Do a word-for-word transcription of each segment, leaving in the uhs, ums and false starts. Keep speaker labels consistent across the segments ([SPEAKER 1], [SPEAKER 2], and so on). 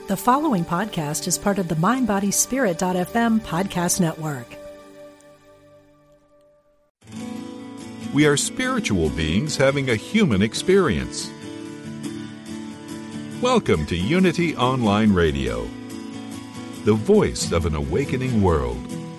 [SPEAKER 1] The following podcast is part of the mind body spirit dot f m podcast network.
[SPEAKER 2] We are spiritual beings having a human experience. Welcome to Unity Online Radio, the voice of an awakening world.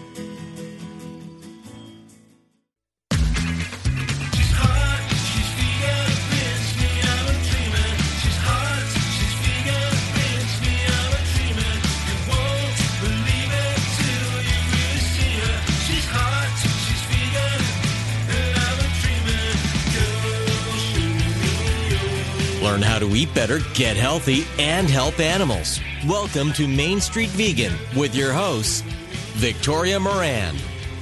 [SPEAKER 3] Learn how to eat better, get healthy, and help animals. Welcome to Main Street Vegan with your host, Victoria Moran.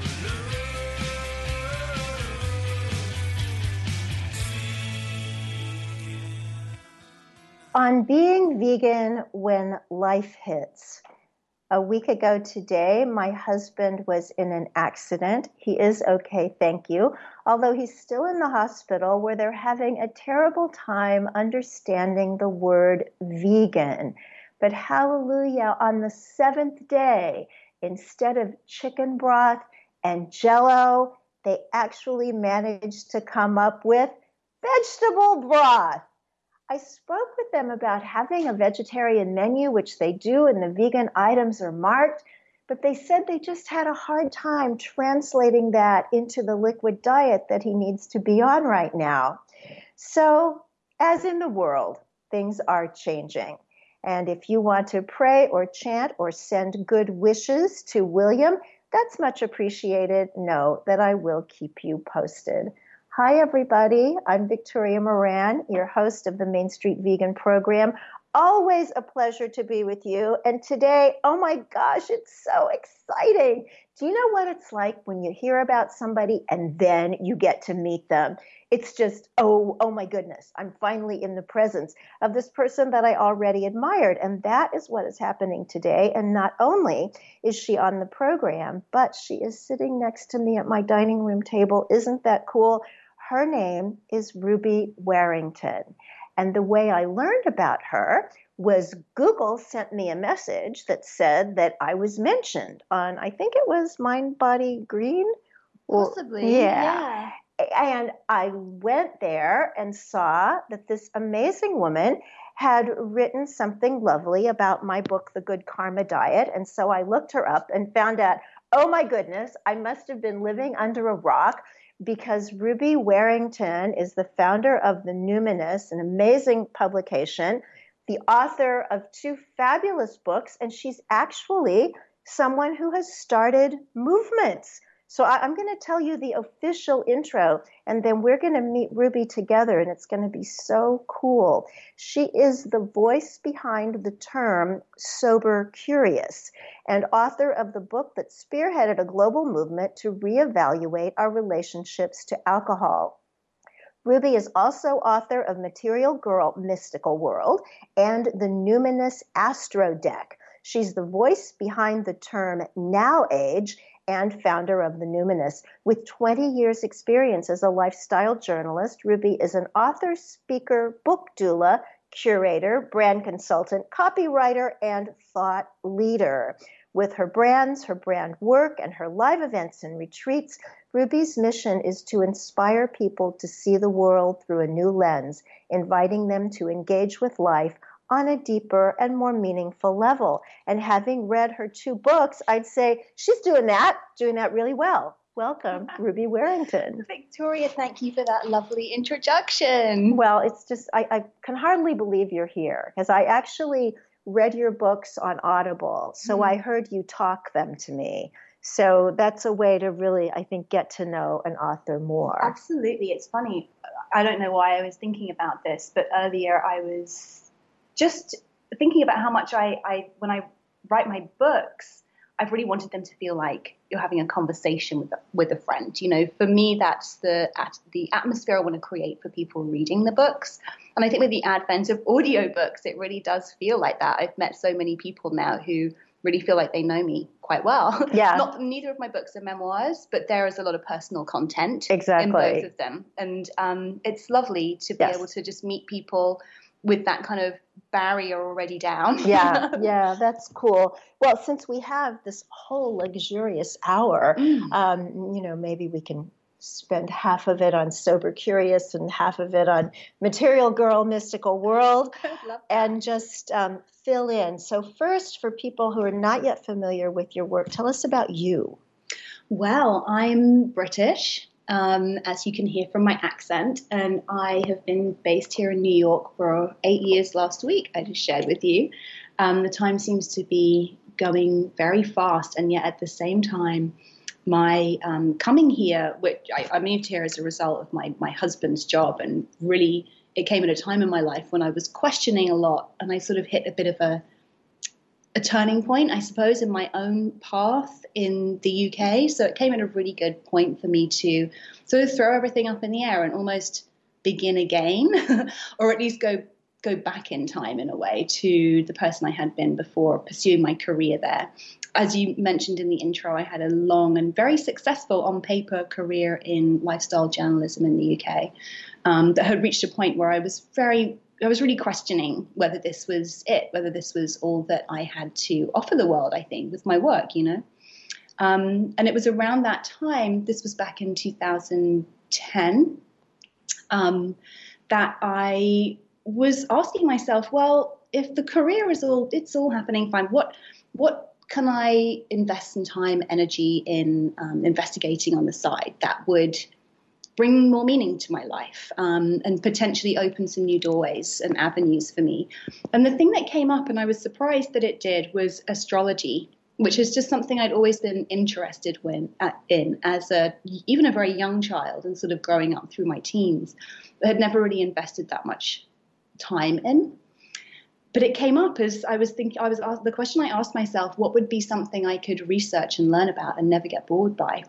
[SPEAKER 4] On being vegan when life hits. A week ago today, my husband was in an accident. He is okay, thank you. Although he's still in the hospital where they're having a terrible time understanding the word vegan. But hallelujah, on the seventh day, instead of chicken broth and Jell-O, they actually managed to come up with vegetable broth. I spoke with them about having a vegetarian menu, which they do, and the vegan items are marked, but they said they just had a hard time translating that into the liquid diet that he needs to be on right now. So, as in the world, things are changing. And if you want to pray or chant or send good wishes to William, that's much appreciated. Know that I will keep you posted. Hi, everybody. I'm Victoria Moran, your host of the Main Street Vegan program. Always a pleasure to be with you. And today, oh my gosh, it's so exciting. Do you know what it's like when you hear about somebody and then you get to meet them? It's just, oh, oh my goodness, I'm finally in the presence of this person that I already admired. And that is what is happening today. And not only is she on the program, but she is sitting next to me at my dining room table. Isn't that cool? Her name is Ruby Warrington. And the way I learned about her was Google sent me a message that said that I was mentioned on, I think it was Mind Body Green.
[SPEAKER 5] Possibly,
[SPEAKER 4] yeah. yeah. And I went there and saw that this amazing woman had written something lovely about my book, The Good Karma Diet. And so I looked her up and found out, oh my goodness, I must have been living under a rock, because Ruby Warrington is the founder of The Numinous, an amazing publication, the author of two fabulous books, and she's actually someone who has started movements. So I, I'm going to tell you the official intro, and then we're going to meet Ruby together, and it's going to be so cool. She is the voice behind the term Sober Curious, and author of the book that spearheaded a global movement to reevaluate our relationships to alcohol. Ruby is also author of Material Girl, Mystical World, and the Numinous Astro Deck. She's the voice behind the term Now Age, and founder of The Numinous. With twenty years experience as a lifestyle journalist, Ruby is an author, speaker, book doula, curator, brand consultant, copywriter, and thought leader. With her brands, her brand work, and her live events and retreats, Ruby's mission is to inspire people to see the world through a new lens, inviting them to engage with life on a deeper and more meaningful level. And having read her two books, I'd say she's doing that, doing that really well. Welcome, Ruby Warrington.
[SPEAKER 5] Victoria, thank you for that lovely introduction.
[SPEAKER 4] Well, it's just, I, I can hardly believe you're here, because I actually read your books on Audible, so mm. I heard you talk them to me. So that's a way to really, I think, get to know an author more.
[SPEAKER 5] Absolutely. It's funny. I don't know why I was thinking about this, but earlier I was just thinking about how much I, I, when I write my books, I've really wanted them to feel like you're having a conversation with a, with a friend. You know, for me, that's the at, the atmosphere I want to create for people reading the books. And I think with the advent of audiobooks, it really does feel like that. I've met so many people now who really feel like they know me quite well.
[SPEAKER 4] Yeah.
[SPEAKER 5] Not neither of my books are memoirs, but there is a lot of personal content
[SPEAKER 4] exactly.
[SPEAKER 5] in both of them. And um, it's lovely to be
[SPEAKER 4] yes.
[SPEAKER 5] able to just meet people with that kind of barrier already down.
[SPEAKER 4] yeah, yeah, that's cool. Well, since we have this whole luxurious hour, mm. um, you know, maybe we can spend half of it on Sober Curious and half of it on Material Girl, Mystical World, and just um, fill in. So first, for people who are not yet familiar with your work, tell us about you.
[SPEAKER 5] Well, I'm British, um, as you can hear from my accent, and I have been based here in New York for eight years last week, I just shared with you. Um, the time seems to be going very fast, and yet at the same time, my um, coming here, which I, I moved here as a result of my, my husband's job, and really it came at a time in my life when I was questioning a lot, and I sort of hit a bit of a a turning point, I suppose, in my own path in the U K. So it came at a really good point for me to sort of throw everything up in the air and almost begin again, or at least go go back in time in a way to the person I had been before pursuing my career there. As you mentioned in the intro, I had a long and very successful on paper career in lifestyle journalism in the U K um, that had reached a point where I was very I was really questioning whether this was it, whether this was all that I had to offer the world, I think, with my work, you know. Um, and it was around that time, this was back in two thousand ten, um, that I was asking myself, well, if the career is all, it's all happening fine, what, what can I invest some time, energy in um, investigating on the side that would bring more meaning to my life um, and potentially open some new doorways and avenues for me. And the thing that came up, and I was surprised that it did, was astrology, which is just something I'd always been interested in, in as a even a very young child and sort of growing up through my teens, but had never really invested that much time in. But it came up as I was thinking, I was asked, the question I asked myself, what would be something I could research and learn about and never get bored by?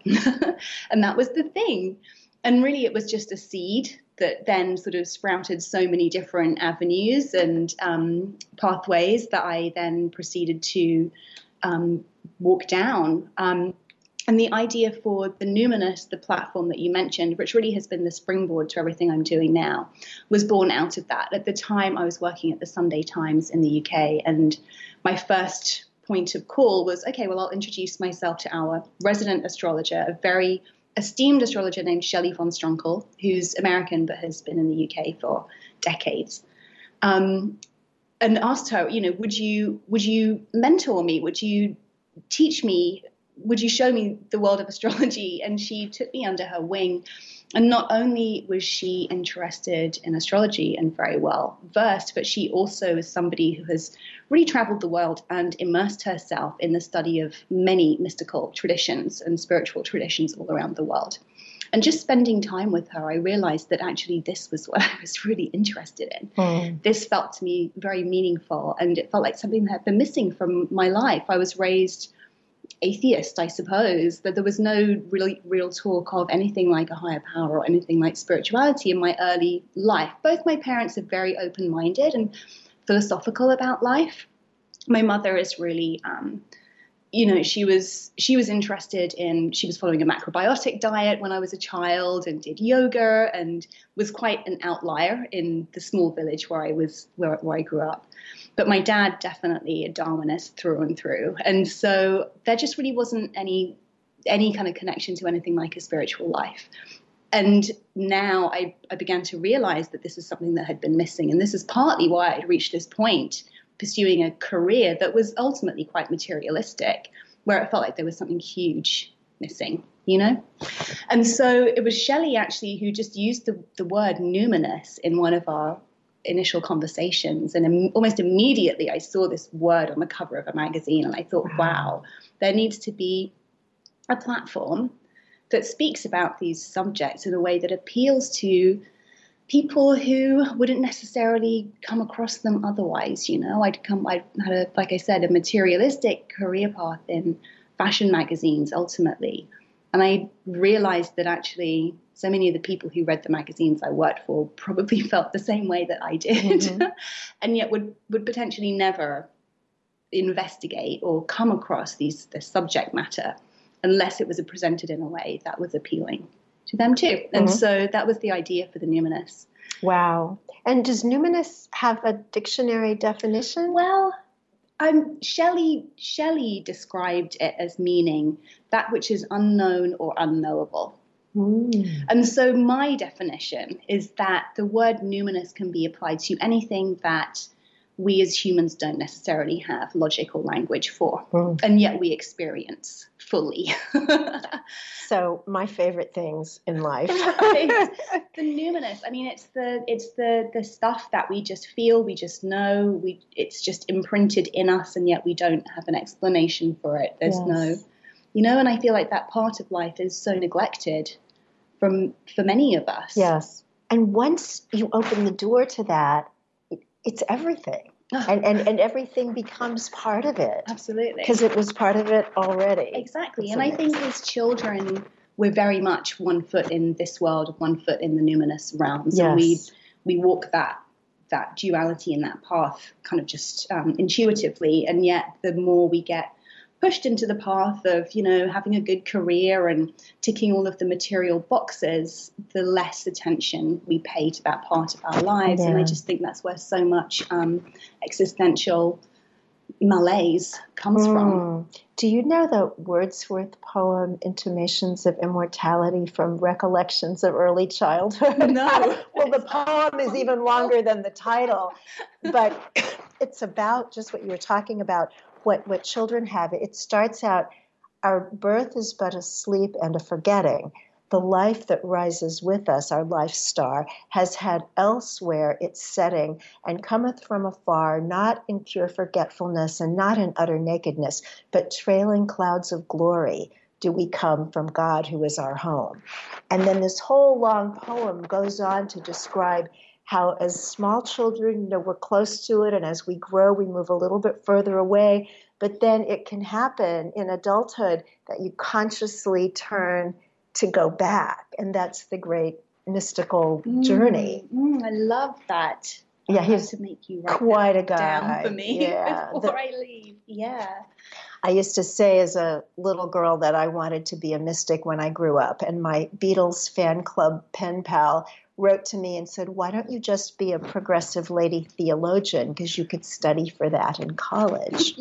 [SPEAKER 5] And that was the thing. And really, it was just a seed that then sort of sprouted so many different avenues and um, pathways that I then proceeded to um, walk down. Um, and the idea for the Numinous, the platform that you mentioned, which really has been the springboard to everything I'm doing now, was born out of that. At the time, I was working at the Sunday Times in the U K, and my first point of call was, okay, well, I'll introduce myself to our resident astrologer, a very esteemed astrologer named Shelley von Stronkel, who's American but has been in the U K for decades, um, and asked her, you know, would you would you mentor me? Would you teach me? Would you show me the world of astrology? And she took me under her wing. And not only was she interested in astrology and very well versed, but she also is somebody who has really traveled the world and immersed herself in the study of many mystical traditions and spiritual traditions all around the world. And just spending time with her, I realized that actually this was what I was really interested in. Mm. This felt to me very meaningful, and it felt like something that had been missing from my life. I was raised atheist, I suppose, that there was no really real talk of anything like a higher power or anything like spirituality in my early life. Both my parents are very open-minded and philosophical about life. My mother is really, um, you know, she was she was interested in, she was following a macrobiotic diet when I was a child and did yoga and was quite an outlier in the small village where I was, where, where I grew up. But my dad, definitely a Darwinist through and through. And so there just really wasn't any any kind of connection to anything like a spiritual life. And now I, I began to realize that this is something that had been missing. And this is partly why I'd reached this point, pursuing a career that was ultimately quite materialistic, where it felt like there was something huge missing, you know? And so it was Shelley actually who just used the, the word numinous in one of our initial conversations, and im- almost immediately I saw this word on the cover of a magazine, and I thought, wow, wow there needs to be a platform that speaks about these subjects in a way that appeals to people who wouldn't necessarily come across them otherwise. You know, I'd come, I had a, like I said, a materialistic career path in fashion magazines ultimately, and I realized that actually so many of the people who read the magazines I worked for probably felt the same way that I did, mm-hmm. and yet would, would potentially never investigate or come across these this subject matter unless it was presented in a way that was appealing. to them too. And
[SPEAKER 4] Mm-hmm.
[SPEAKER 5] so that was the idea for the numinous.
[SPEAKER 4] Wow. And does numinous have a dictionary definition?
[SPEAKER 5] Well, um, Shelley, Shelley described it as meaning that which is unknown or unknowable.
[SPEAKER 4] Mm.
[SPEAKER 5] And so my definition is that the word numinous can be applied to anything that we as humans don't necessarily have logic or language for,
[SPEAKER 4] Mm.
[SPEAKER 5] and yet we experience fully.
[SPEAKER 4] So my favorite things in life.
[SPEAKER 5] Right. The numinous. I mean, it's the it's the the stuff that we just feel, we just know, we it's just imprinted in us, and yet we don't have an explanation for it. There's
[SPEAKER 4] Yes.
[SPEAKER 5] no, you know, and I feel like that part of life is so neglected from for many of us.
[SPEAKER 4] Yes. And once you open the door to that, it, it's everything.
[SPEAKER 5] Oh.
[SPEAKER 4] And, and and everything becomes part of it.
[SPEAKER 5] Absolutely.
[SPEAKER 4] Because it was part of it already.
[SPEAKER 5] Exactly.
[SPEAKER 4] It's
[SPEAKER 5] And I think
[SPEAKER 4] amazing.
[SPEAKER 5] as children, we're very much one foot in this world, one foot in the numinous realms. And we
[SPEAKER 4] Yes.
[SPEAKER 5] we walk that that duality and that path kind of just um, intuitively. And yet the more we get pushed into the path of, you know, having a good career and ticking all of the material boxes, the less attention we pay to that part of our lives. And I
[SPEAKER 4] Yeah.
[SPEAKER 5] just think that's where so much um, existential malaise comes from.
[SPEAKER 4] Mm. Do you know the Wordsworth poem, Intimations of Immortality from Recollections of Early Childhood?
[SPEAKER 5] No.
[SPEAKER 4] Well, the poem is even longer than the title, but it's about just what you were talking about, what, what children have. It starts out, our birth is but a sleep and a forgetting. The life that rises with us, our life star, has had elsewhere its setting, and cometh from afar, not in pure forgetfulness and not in utter nakedness, but trailing clouds of glory do we come from God who is our home. And then this whole long poem goes on to describe how as small children, you know, we're close to it, and as we grow, we move a little bit further away. But then it can happen in adulthood that you consciously turn to go back, and that's the great mystical journey.
[SPEAKER 5] Mm, mm, I love that.
[SPEAKER 4] Yeah,
[SPEAKER 5] I'll
[SPEAKER 4] he's
[SPEAKER 5] have to make you write
[SPEAKER 4] quite
[SPEAKER 5] that
[SPEAKER 4] a guy.
[SPEAKER 5] down for me
[SPEAKER 4] Yeah,
[SPEAKER 5] before
[SPEAKER 4] the-
[SPEAKER 5] I leave. Yeah.
[SPEAKER 4] I used to say as a little girl that I wanted to be a mystic when I grew up, and my Beatles fan club pen pal wrote to me and said, why don't you just be a progressive lady theologian, because you could study for that in college.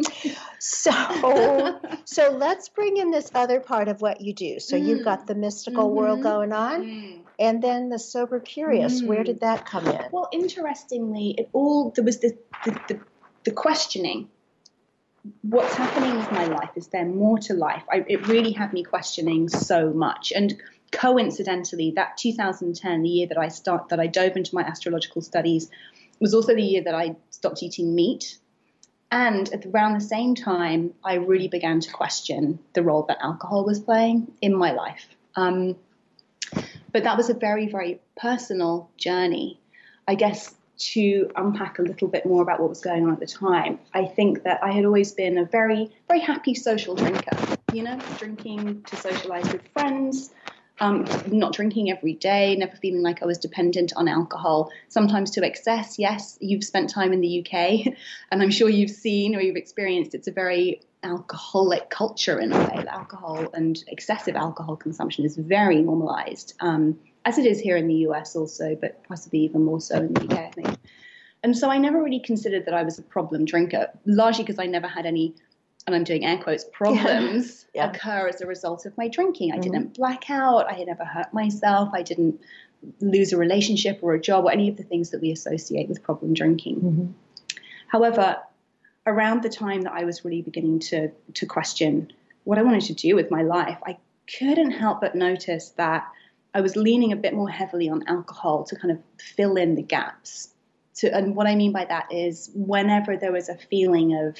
[SPEAKER 4] so so let's bring in this other part of what you do. So you've got the mystical
[SPEAKER 5] Mhm.
[SPEAKER 4] world going on,
[SPEAKER 5] Mm.
[SPEAKER 4] and then the sober curious.
[SPEAKER 5] Mm.
[SPEAKER 4] Where did that come in?
[SPEAKER 5] Well, interestingly, it all there was the the, the the questioning. What's happening with my life? Is there more to life? I, it really had me questioning so much. And coincidentally, that two thousand ten, the year that I start that I dove into my astrological studies, was also the year that I stopped eating meat. And at around the same time, I really began to question the role that alcohol was playing in my life. Um, but that was a very, very personal journey. I guess to unpack a little bit more about what was going on at the time, I think that I had always been a very, very happy social drinker, you know, drinking to socialize with friends, um, not drinking every day, never feeling like I was dependent on alcohol, sometimes to excess. Yes, you've spent time in the U K, and I'm sure you've seen or you've experienced it's a very alcoholic culture in a way. That alcohol and excessive alcohol consumption is very normalized, um, as it is here in the U S also, but possibly even more so in the U K, I think. And so I never really considered that I was a problem drinker, largely because I never had any, and I'm doing air quotes, problems
[SPEAKER 4] Yeah. Yeah.
[SPEAKER 5] occur as a result of my drinking. I
[SPEAKER 4] Mhm.
[SPEAKER 5] didn't black out. I had never hurt myself. I didn't lose a relationship or a job or any of the things that we associate with problem drinking.
[SPEAKER 4] Mm-hmm.
[SPEAKER 5] However, around the time that I was really beginning to to question what I wanted to do with my life, I couldn't help but notice that I was leaning a bit more heavily on alcohol to kind of fill in the gaps. To, and what I mean by that is whenever there was a feeling of,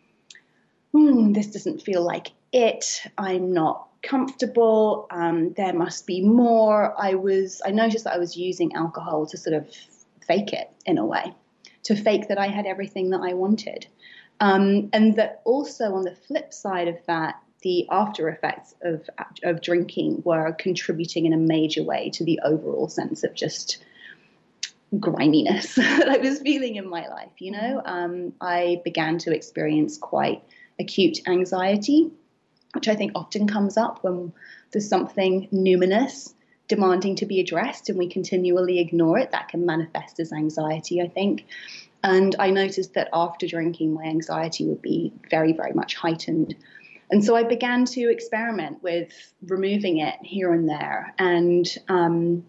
[SPEAKER 5] hmm, this doesn't feel like it, I'm not comfortable, um, there must be more, I was, I noticed that I was using alcohol to sort of fake it in a way, to fake that I had everything that I wanted. Um, and that also on the flip side of that, the after effects of of drinking were contributing in a major way to the overall sense of just griminess that I was feeling in my life. You know, um, I began to experience quite acute anxiety, which I think often comes up when there's something numinous demanding to be addressed and we continually ignore it, that can manifest as anxiety, I think. And I noticed that after drinking, my anxiety would be very, very much heightened. And so I began to experiment with removing it here and there. And um,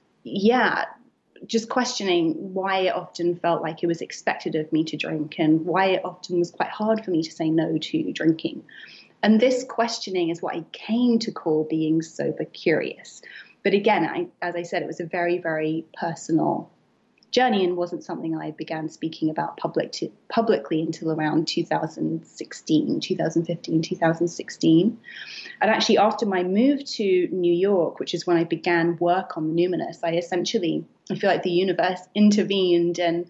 [SPEAKER 5] yeah, just questioning why it often felt like it was expected of me to drink and why it often was quite hard for me to say no to drinking. And this questioning is what I came to call being sober curious. But again, I, as I said, it was a very, very personal journey and wasn't something I began speaking about public to, publicly until around two thousand sixteen, two thousand fifteen, two thousand sixteen. And actually after my move to New York, which is when I began work on the Numinous, I essentially, I feel like the universe intervened and,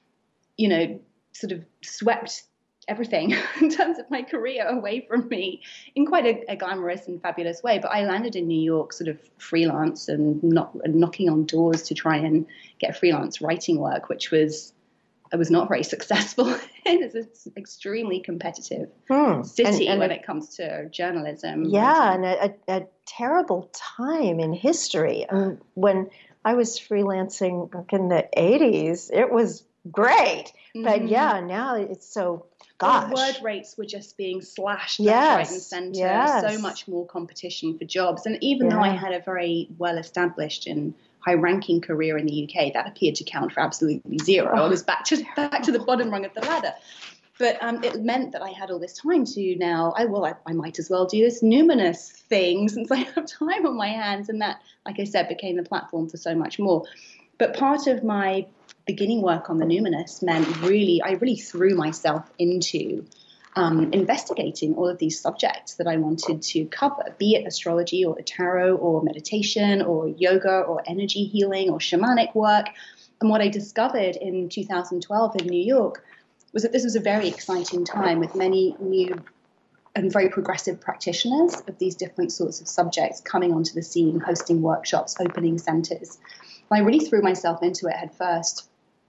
[SPEAKER 5] you know, sort of swept everything in terms of my career away from me in quite a, a glamorous and fabulous way. But I landed in New York sort of freelance and, knock, and knocking on doors to try and get freelance writing work, which was, I was not very successful in. It's an extremely competitive hmm. city and, and when it, it comes to journalism.
[SPEAKER 4] Yeah, writing. and a, a terrible time in history. I mean, when I was freelancing back in the eighties, it was great. Mm-hmm. But yeah, now it's so... Gosh.
[SPEAKER 5] The word rates were just being slashed
[SPEAKER 4] yes.
[SPEAKER 5] left, right, and centre.
[SPEAKER 4] Yes.
[SPEAKER 5] So much more competition for jobs. And even
[SPEAKER 4] yeah.
[SPEAKER 5] though I had a very well-established and high-ranking career in the U K, that appeared to count for absolutely zero. Oh. I was back to back to the bottom rung of the ladder. But um, it meant that I had all this time to now, I well, I, I might as well do this Numinous thing since I have time on my hands. And that, like I said, became the platform for so much more. But part of my beginning work on the Numinous meant really, I really threw myself into um, investigating all of these subjects that I wanted to cover, be it astrology or the tarot or meditation or yoga or energy healing or shamanic work. And what I discovered in two thousand twelve in New York was that this was a very exciting time with many new and very progressive practitioners of these different sorts of subjects coming onto the scene, hosting workshops, opening centers. I really threw myself into it head first.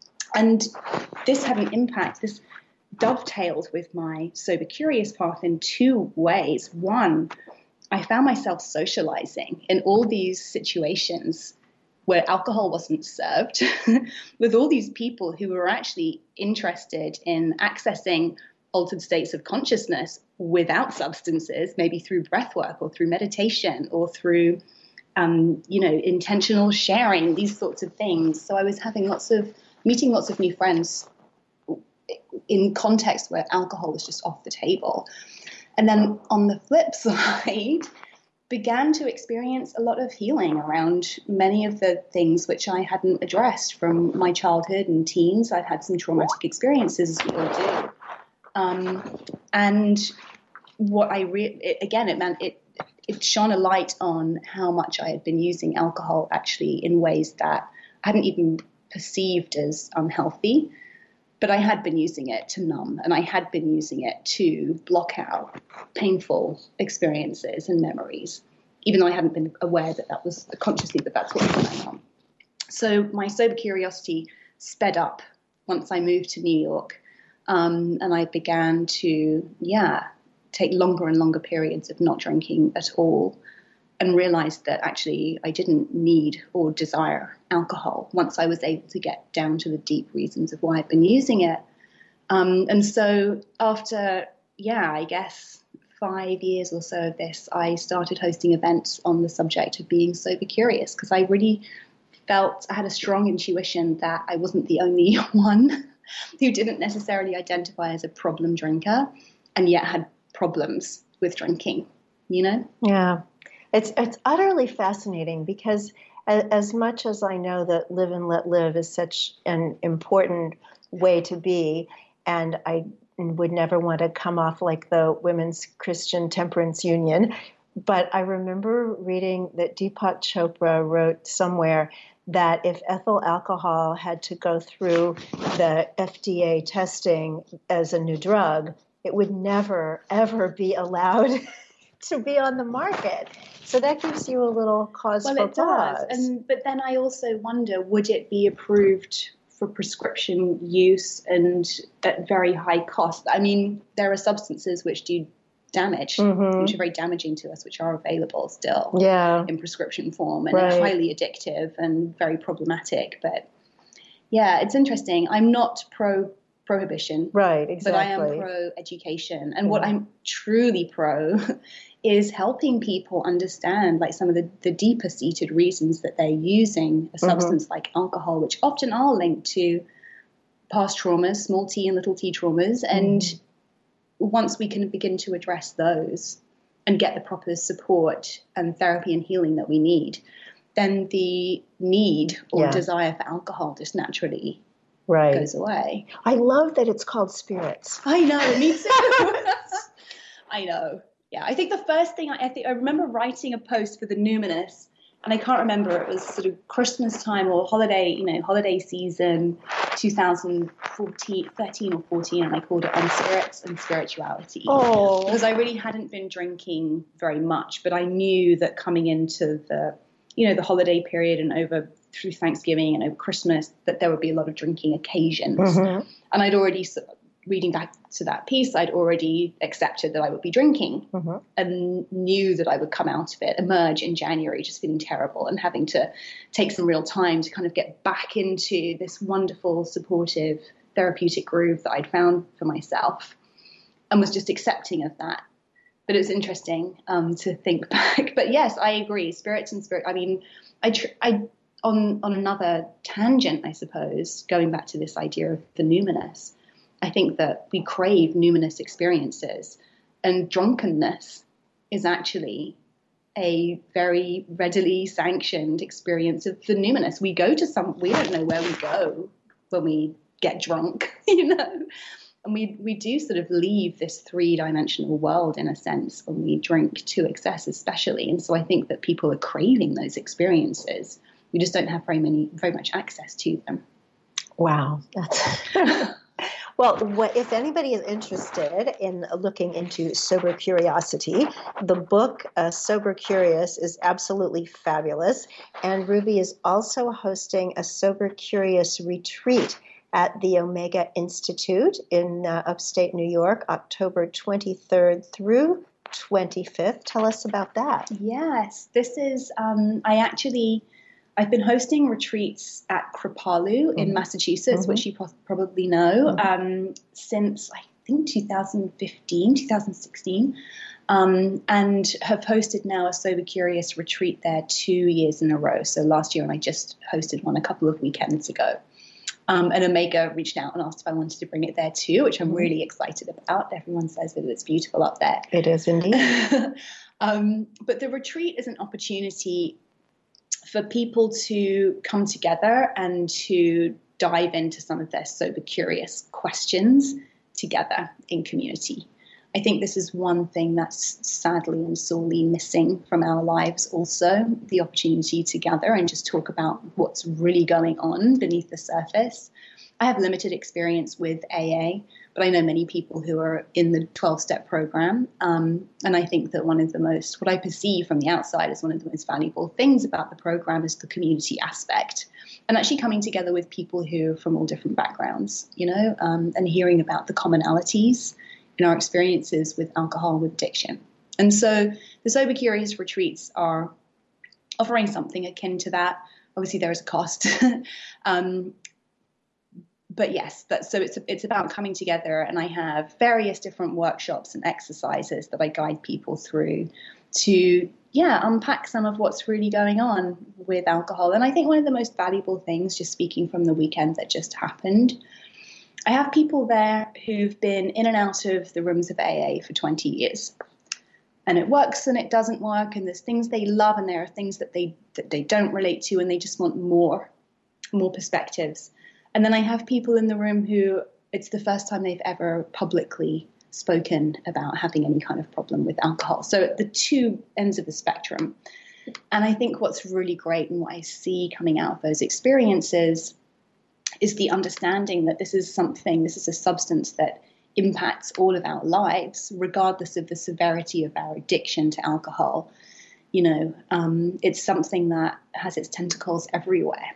[SPEAKER 5] And this had an impact. This dovetailed with my sober curious path in two ways. One, I found myself socializing in all these situations where alcohol wasn't served with all these people who were actually interested in accessing altered states of consciousness without substances, maybe through breath work or through meditation or through Um, you know, intentional sharing, these sorts of things. So I was having lots of, meeting lots of new friends in context where alcohol was just off the table. And then on the flip side, began to experience a lot of healing around many of the things which I hadn't addressed from my childhood and teens. I'd had some traumatic experiences, as we all do. Um, and what I, re- it, again, it meant it, it shone a light on how much I had been using alcohol actually in ways that I hadn't even perceived as unhealthy, but I had been using it to numb, and I had been using it to block out painful experiences and memories, even though I hadn't been aware that that was consciously that that's what was going on. So my sober curiosity sped up once I moved to New York, um, and I began to, yeah, take longer and longer periods of not drinking at all, and realized that actually I didn't need or desire alcohol once I was able to get down to the deep reasons of why I'd been using it. Um, and so after, yeah, I guess five years or so of this, I started hosting events on the subject of being sober curious, because I really felt, I had a strong intuition that I wasn't the only one who didn't necessarily identify as a problem drinker and yet had problems with drinking, you know?
[SPEAKER 4] Yeah. It's it's utterly fascinating, because as, as much as I know that live and let live is such an important way to be, and I would never want to come off like the Women's Christian Temperance Union, but I remember reading that Deepak Chopra wrote somewhere that if ethyl alcohol had to go through the F D A testing as a new drug, it would never, ever be allowed to be on the market. So that gives you a little cause
[SPEAKER 5] well,
[SPEAKER 4] for
[SPEAKER 5] it
[SPEAKER 4] pause.
[SPEAKER 5] Does. And, but then I also wonder, would it be approved for prescription use and at very high cost? I mean, there are substances which do damage,
[SPEAKER 4] mm-hmm.
[SPEAKER 5] which are very damaging to us, which are available still
[SPEAKER 4] yeah.
[SPEAKER 5] in prescription form and
[SPEAKER 4] right.
[SPEAKER 5] are highly addictive and very problematic. But yeah, it's interesting. I'm not pro prohibition,
[SPEAKER 4] right? Exactly.
[SPEAKER 5] But I am pro education, and yeah. what I'm truly pro is helping people understand like some of the, the deeper seated reasons that they're using a substance mm-hmm. like alcohol, which often are linked to past traumas, small t and little t traumas. And mm. once we can begin to address those and get the proper support and therapy and healing that we need, then the need or yeah. desire for alcohol just naturally
[SPEAKER 4] right.
[SPEAKER 5] goes away.
[SPEAKER 4] I love that it's called spirits.
[SPEAKER 5] I know, me too. I know. Yeah, I think the first thing I, I think I remember writing a post for the Numinous, and I can't remember, it was sort of Christmas time or holiday, you know, holiday season, two thousand fourteen, thirteen or fourteen, and I called it On Spirits and Spirituality.
[SPEAKER 4] Oh.
[SPEAKER 5] Because I really hadn't been drinking very much, but I knew that coming into the, you know, the holiday period and over through Thanksgiving and over Christmas, that there would be a lot of drinking occasions. Mm-hmm. And I'd already, reading back to that piece, I'd already accepted that I would be drinking mm-hmm. and knew that I would come out of it, emerge in January just feeling terrible and having to take some real time to kind of get back into this wonderful, supportive, therapeutic groove that I'd found for myself, and was just accepting of that. But it's interesting um, to think back. But yes, I agree. Spirits and spirit. I mean, I, tr- I on on another tangent, I suppose, going back to this idea of the numinous, I think that we crave numinous experiences, and drunkenness is actually a very readily sanctioned experience of the numinous. We go to some, we don't know where we go when we get drunk, you know, and we, we do sort of leave this three-dimensional world in a sense when we drink to excess especially. And so I think that people are craving those experiences. We just don't have very many, very much access to them.
[SPEAKER 4] Wow. That's well, what, if anybody is interested in looking into Sober Curiosity, the book uh, Sober Curious is absolutely fabulous. And Ruby is also hosting a Sober Curious retreat at the Omega Institute in uh, upstate New York, October twenty-third through twenty-fifth. Tell us about that.
[SPEAKER 5] Yes, this is, um, I actually... I've been hosting retreats at Kripalu mm-hmm. in Massachusetts, mm-hmm. which you pro- probably know, mm-hmm. um, since I think two thousand fifteen, two thousand sixteen, um, and have hosted now a Sober Curious retreat there two years in a row. So last year, and I just hosted one a couple of weekends ago. Um, and Omega reached out and asked if I wanted to bring it there too, which I'm mm-hmm. really excited about. Everyone says that it's beautiful up there.
[SPEAKER 4] It is indeed.
[SPEAKER 5] um, but the retreat is an opportunity for people to come together and to dive into some of their sober curious questions together in community. I think this is one thing that's sadly and sorely missing from our lives also, the opportunity to gather and just talk about what's really going on beneath the surface. I have limited experience with A A, but I know many people who are in the twelve-step program. Um, and I think that one of the most, what I perceive from the outside as one of the most valuable things about the program is the community aspect. And actually coming together with people who are from all different backgrounds, you know, um, and hearing about the commonalities in our experiences with alcohol, with addiction. And so the Sober Curious retreats are offering something akin to that. Obviously, there is a cost. um, But yes, but so it's it's about coming together, and I have various different workshops and exercises that I guide people through to, yeah, unpack some of what's really going on with alcohol. And I think one of the most valuable things, just speaking from the weekend that just happened, I have people there who've been in and out of the rooms of A A for twenty years. And it works and it doesn't work, and there's things they love and there are things that they that they don't relate to, and they just want more, more perspectives. And then I have people in the room who it's the first time they've ever publicly spoken about having any kind of problem with alcohol. So at the two ends of the spectrum. And I think what's really great and what I see coming out of those experiences is the understanding that this is something, this is a substance that impacts all of our lives, regardless of the severity of our addiction to alcohol. You know, um, it's something that has its tentacles everywhere.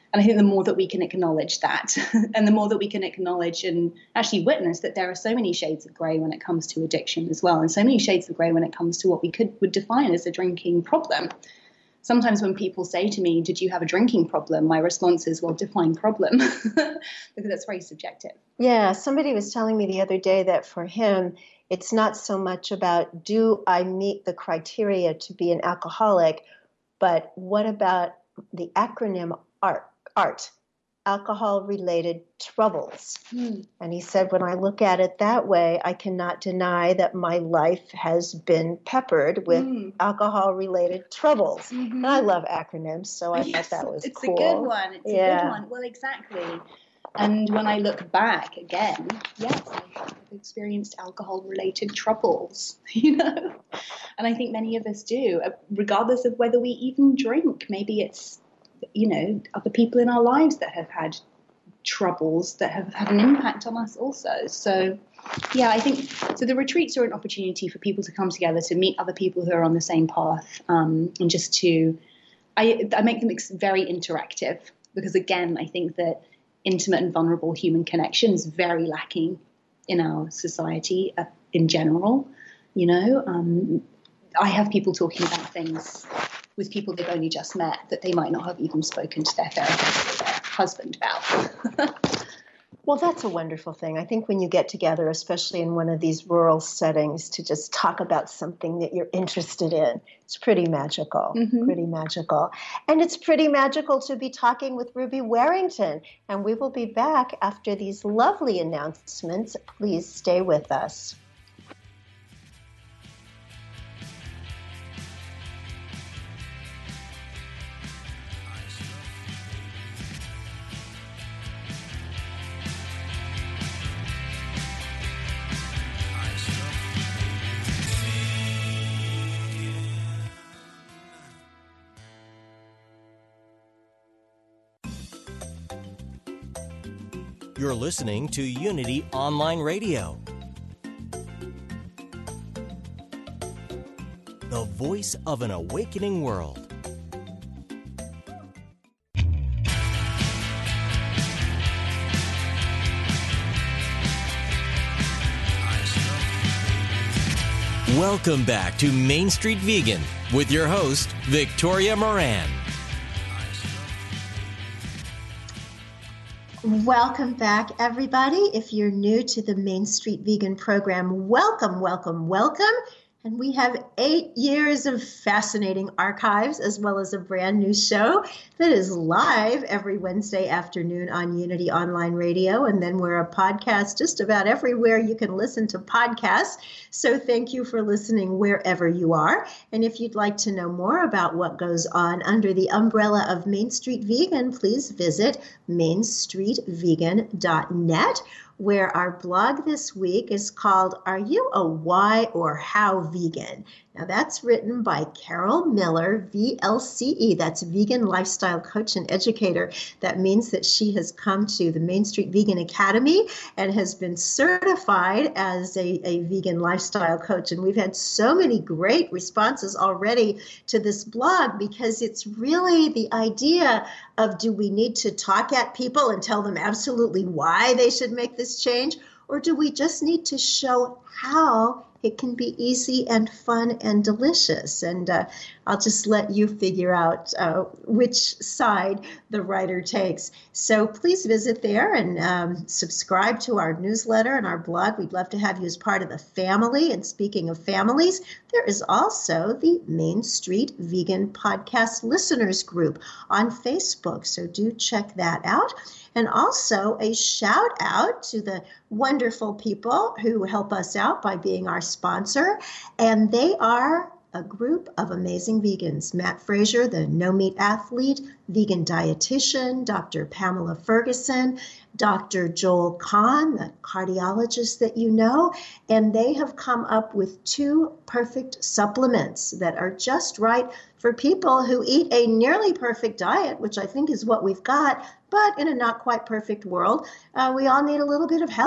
[SPEAKER 5] And I think the more that we can acknowledge that, and the more that we can acknowledge and actually witness that there are so many shades of grey when it comes to addiction as well, and so many shades of grey when it comes to what we could would define as a drinking problem. Sometimes when people say to me, did you have a drinking problem? My response is, well, define problem, because that's very subjective.
[SPEAKER 4] Yeah, somebody was telling me the other day that for him, it's not so much about, do I meet the criteria to be an alcoholic, but what about the acronym ART, ART, alcohol-related troubles. Mm. And he said, when I look at it that way, I cannot deny that my life has been peppered with mm. alcohol-related troubles. Mm-hmm. And I love acronyms, so I
[SPEAKER 5] yes,
[SPEAKER 4] thought that was
[SPEAKER 5] it's
[SPEAKER 4] cool.
[SPEAKER 5] It's a good one. It's yeah. a good one. Well, exactly. And when I look back again, yes, I've experienced alcohol-related troubles, you know. And I think many of us do, regardless of whether we even drink. Maybe it's, you know, other people in our lives that have had troubles that have had an impact on us also. So, yeah, I think, so the retreats are an opportunity for people to come together, to meet other people who are on the same path, um, and just to, I, I make them ex- very interactive, because again, I think that intimate and vulnerable human connection is very lacking in our society uh, in general. You know, um, I have people talking about things with people they've only just met that they might not have even spoken to their therapist or their husband about.
[SPEAKER 4] Well, that's a wonderful thing. I think when you get together, especially in one of these rural settings, to just talk about something that you're interested in, it's pretty magical, mm-hmm. pretty magical. And it's pretty magical to be talking with Ruby Warrington. And we will be back after these lovely announcements. Please stay with us.
[SPEAKER 3] You're listening to Unity Online Radio, the voice of an awakening world. Welcome back to Main Street Vegan with your host, Victoria Moran.
[SPEAKER 4] Welcome back, everybody. If you're new to the Main Street Vegan program, welcome, welcome, welcome. And we have eight years of fascinating archives, as well as a brand new show that is live every Wednesday afternoon on Unity Online Radio. And then we're a podcast just about everywhere you can listen to podcasts. So thank you for listening wherever you are. And if you'd like to know more about what goes on under the umbrella of Main Street Vegan, please visit main street vegan dot net. Where our blog this week is called, Are You a Why or How Vegan? Now that's written by Carol Miller, V L C E. That's Vegan Lifestyle Coach and Educator. That means that she has come to the Main Street Vegan Academy and has been certified as a, a vegan lifestyle coach. And we've had so many great responses already to this blog, because it's really the idea of, do we need to talk at people and tell them absolutely why they should make this change? Or do we just need to show how it can be easy and fun and delicious? And uh, I'll just let you figure out uh, which side the writer takes. So please visit there and um, subscribe to our newsletter and our blog. We'd love to have you as part of the family. And speaking of families, there is also the Main Street Vegan Podcast Listeners Group on Facebook. So do check that out. And also a shout out to the wonderful people who help us out by being our sponsor. And they are a group of amazing vegans. Matt Frazier, the no-meat athlete, vegan dietitian, Doctor Pamela Ferguson, Doctor Joel Kahn, the cardiologist that you know, and they have come up with two perfect supplements that are just right for people who eat a nearly perfect diet, which I think is what we've got, but in a not quite perfect world, uh, we all need a little bit of help.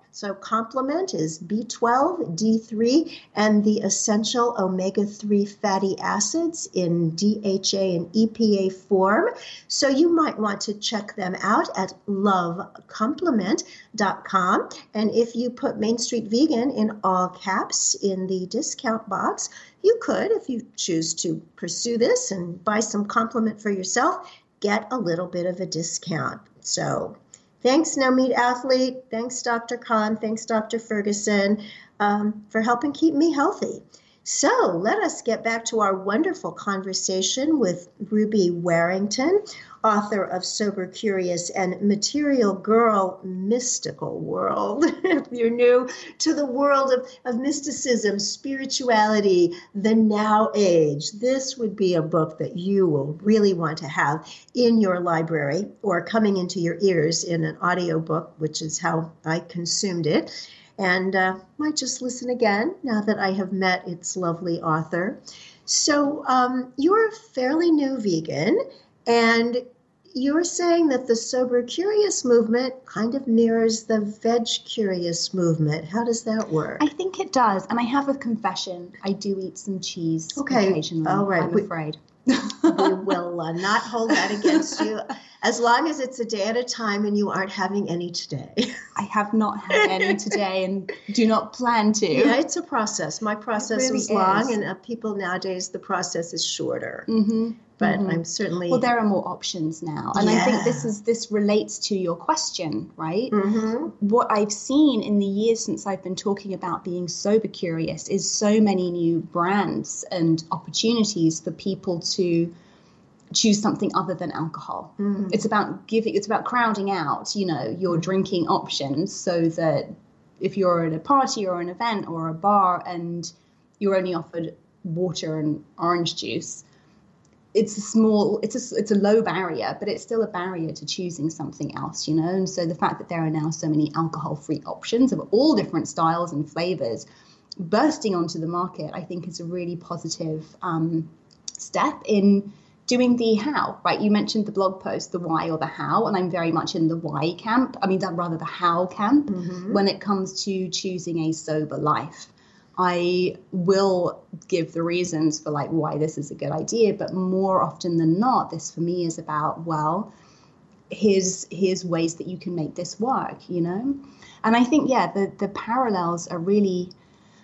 [SPEAKER 6] So complement is B twelve, D three, and the essential omega three fatty acids in D H A and E P A form. So you might want to check them out at love complement dot com. And if you put Main Street Vegan in all caps in the discount box, you could, if you choose to pursue this and buy some complement for yourself, get a little bit of a discount. So thanks, No Meat Athlete. Thanks, Doctor Kahn. Thanks, Doctor Ferguson, um, for helping keep me healthy. So let us get back to our wonderful conversation with Ruby Warrington, author of Sober Curious and Material Girl, Mystical World. If you're new to the world of, of mysticism, spirituality, the Now Age, this would be a book that you will really want to have in your library or coming into your ears in an audiobook, which is how I consumed it. And uh, might just listen again now that I have met its lovely author. So um, you're a fairly new vegan, and you're saying that the Sober Curious movement kind of mirrors the Veg Curious movement. How does that work?
[SPEAKER 7] I think it does. And I have a confession. I do eat some cheese
[SPEAKER 6] okay.
[SPEAKER 7] occasionally,
[SPEAKER 6] All right.
[SPEAKER 7] I'm
[SPEAKER 6] we,
[SPEAKER 7] afraid.
[SPEAKER 6] We will uh, not hold that against you, as long as it's a day at a time and you aren't having any today.
[SPEAKER 7] I have not had any today and do not plan to.
[SPEAKER 6] Yeah, it's a process. My process
[SPEAKER 7] really
[SPEAKER 6] was long,
[SPEAKER 7] is.
[SPEAKER 6] and uh, people nowadays, the process is shorter.
[SPEAKER 7] Mm-hmm.
[SPEAKER 6] But
[SPEAKER 7] mm-hmm.
[SPEAKER 6] I'm certainly...
[SPEAKER 7] Well, there are more options now. And
[SPEAKER 6] yeah.
[SPEAKER 7] I think this is this relates to your question, right?
[SPEAKER 6] Mm-hmm.
[SPEAKER 7] What I've seen in the years since I've been talking about being sober curious is so many new brands and opportunities for people to choose something other than alcohol. Mm-hmm. It's about giving, it's about crowding out, you know, your mm-hmm. drinking options, so that if you're at a party or an event or a bar and you're only offered water and orange juice, it's a small, it's a, it's a low barrier, but it's still a barrier to choosing something else, you know? And so the fact that there are now so many alcohol-free options of all different styles and flavors bursting onto the market, I think is a really positive um, step in doing the how, right? You mentioned the blog post, the why or the how, and I'm very much in the why camp. I mean, that rather the how camp mm-hmm. when it comes to choosing a sober life. I will give the reasons for like why this is a good idea, but more often than not, this for me is about, well, here's here's ways that you can make this work, you know? And I think, yeah, the, the parallels are really,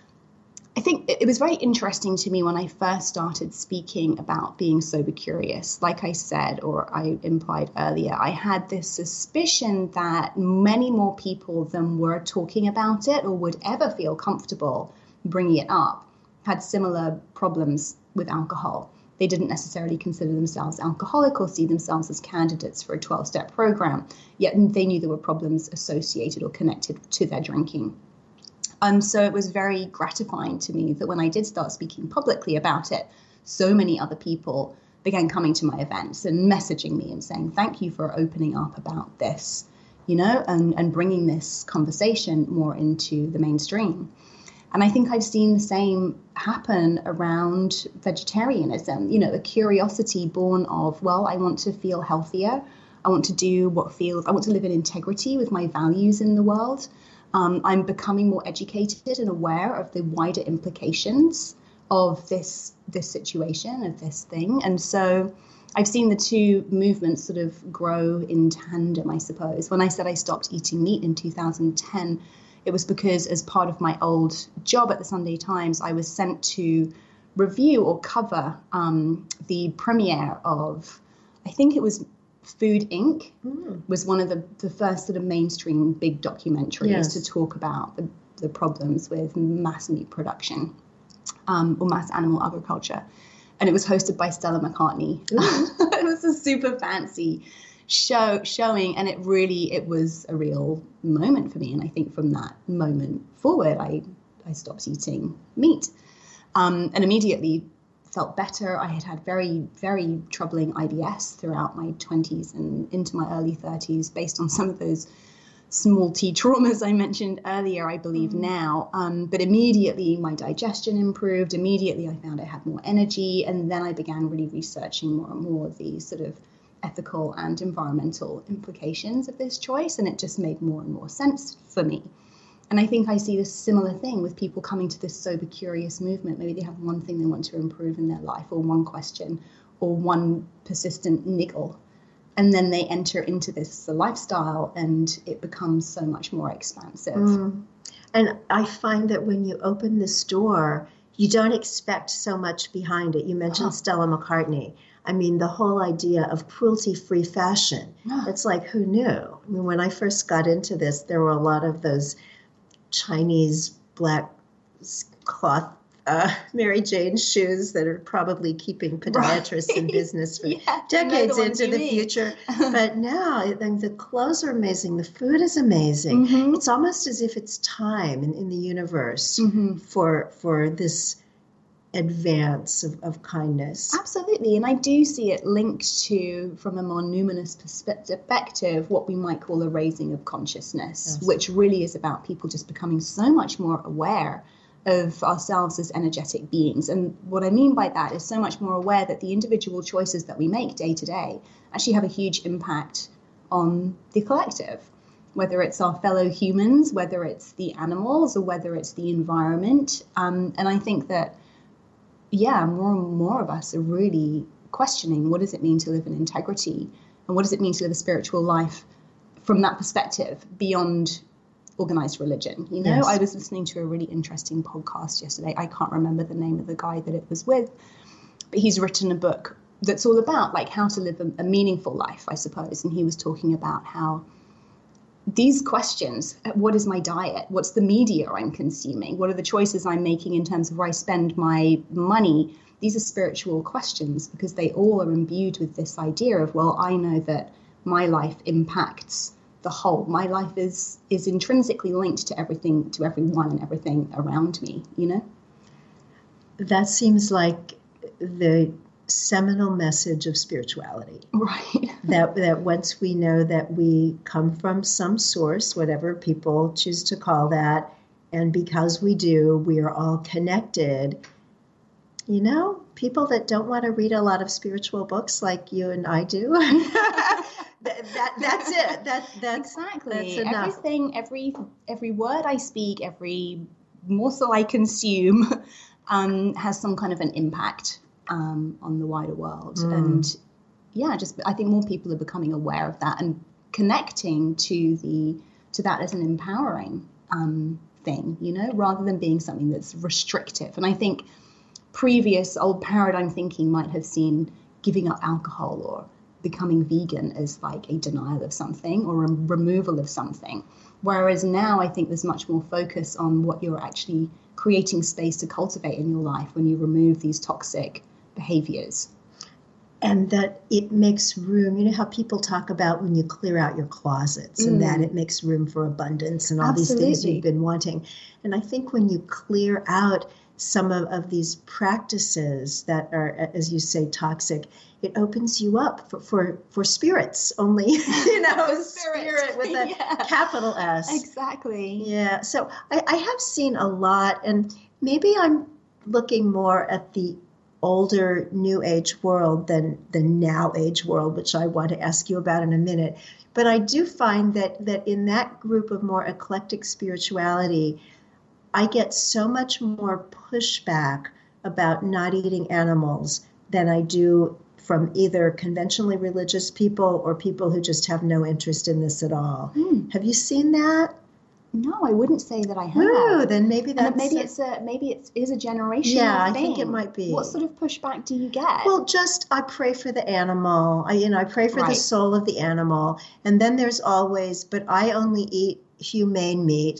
[SPEAKER 7] I think it was very interesting to me when I first started speaking about being sober curious. Like I said, or I implied earlier, I had this suspicion that many more people than were talking about it or would ever feel comfortable bringing it up had similar problems with alcohol. They didn't necessarily consider themselves alcoholic or see themselves as candidates for a twelve-step program, yet they knew there were problems associated or connected to their drinking. Um, so it was very gratifying to me that when I did start speaking publicly about it, so many other people began coming to my events and messaging me and saying, thank you for opening up about this, you know, and, and bringing this conversation more into the mainstream. And I think I've seen the same happen around vegetarianism, you know, a curiosity born of, well, I want to feel healthier. I want to do what feels, I want to live in integrity with my values in the world. Um, I'm becoming more educated and aware of the wider implications of this this situation, of this thing. And so I've seen the two movements sort of grow in tandem, I suppose. When I said I stopped eating meat in two thousand ten, it was because as part of my old job at the Sunday Times, I was sent to review or cover um, the premiere of, I think it was Food Incorporated mm. was one of the, the first sort of mainstream big documentaries yes. to talk about the, the problems with mass meat production um, or mass animal agriculture. And it was hosted by Stella McCartney. It was a super fancy show showing, and it really, it was a real moment for me. And I think from that moment forward, I, I stopped eating meat um, and immediately felt better. I had had very, very troubling I B S throughout my twenties and into my early thirties based on some of those small t traumas I mentioned earlier, I believe mm. now. Um, but immediately my digestion improved. Immediately I found I had more energy. And then I began really researching more and more the sort of ethical and environmental implications of this choice. And it just made more and more sense for me. And I think I see this similar thing with people coming to this sober curious movement. Maybe they have one thing they want to improve in their life, or one question, or one persistent niggle. And then they enter into this lifestyle and it becomes so much more expansive.
[SPEAKER 6] Mm. And I find that when you open this door, you don't expect so much behind it. You mentioned huh. Stella McCartney. I mean, the whole idea of cruelty-free fashion. Yeah. It's like, who knew? I mean, when I first got into this, there were a lot of those Chinese black cloth uh, Mary Jane shoes that are probably keeping podiatrists right. in business for yeah, decades the into the mean. future. But now I think the clothes are amazing. The food is amazing. Mm-hmm. It's almost as if it's time in, in the universe mm-hmm. for for this advance of, of kindness.
[SPEAKER 7] Absolutely. And I do see it linked to, from a more numinous perspective, what we might call a raising of consciousness, yes. which really is about people just becoming so much more aware of ourselves as energetic beings. And what I mean by that is so much more aware that the individual choices that we make day to day actually have a huge impact on the collective, whether it's our fellow humans, whether it's the animals, or whether it's the environment. Um, and I think that, yeah, more and more of us are really questioning, what does it mean to live in integrity? And what does it mean to live a spiritual life from that perspective beyond organized religion? You know, yes. I was listening to a really interesting podcast yesterday. I can't remember the name of the guy that it was with, but he's written a book that's all about like how to live a, a meaningful life, I suppose. And he was talking about how these questions, what is my diet? What's the media I'm consuming? What are the choices I'm making in terms of where I spend my money? These are spiritual questions because they all are imbued with this idea of, well, I know that my life impacts the whole. My life is is intrinsically linked to everything, to everyone and everything around me, you know?
[SPEAKER 6] That seems like the seminal message of spirituality.
[SPEAKER 7] Right.
[SPEAKER 6] that that once we know that we come from some source, whatever people choose to call that, and because we do, we are all connected. You know, people that don't want to read a lot of spiritual books like you and I do, that, that that's it. That that's
[SPEAKER 7] exactly
[SPEAKER 6] that's enough.
[SPEAKER 7] Everything, every every word I speak, every morsel I consume, um, has some kind of an impact um, on the wider world. Mm. And yeah, just I think more people are becoming aware of that and connecting to the to that as an empowering um, thing, you know, rather than being something that's restrictive. And I think previous old paradigm thinking might have seen giving up alcohol or becoming vegan as like a denial of something or a removal of something. Whereas now I think there's much more focus on what you're actually creating space to cultivate in your life when you remove these toxic behaviors.
[SPEAKER 6] And that it makes room, you know how people talk about when you clear out your closets mm. and that it makes room for abundance and all Absolutely. These things you've been wanting. And I think when you clear out some of, of these practices that are, as you say, toxic, it opens you up for, for, for spirits only, you know, spirit. spirit with a yeah. capital S.
[SPEAKER 7] Exactly.
[SPEAKER 6] Yeah. So I, I have seen a lot, and maybe I'm looking more at the older new age world than the now age world, which I want to ask you about in a minute. But I do find that that in that group of more eclectic spirituality, I get so much more pushback about not eating animals than I do from either conventionally religious people or people who just have no interest in this at all. Mm. Have you seen that?
[SPEAKER 7] No, I wouldn't say that I have.
[SPEAKER 6] Oh, then maybe that's...
[SPEAKER 7] And maybe it's a maybe it is a generational
[SPEAKER 6] yeah,
[SPEAKER 7] thing.
[SPEAKER 6] I think it might be.
[SPEAKER 7] What sort of pushback do you get?
[SPEAKER 6] Well, just I pray for the animal. I, you know, I pray for right. the soul of the animal. And then there's always, but I only eat humane meat.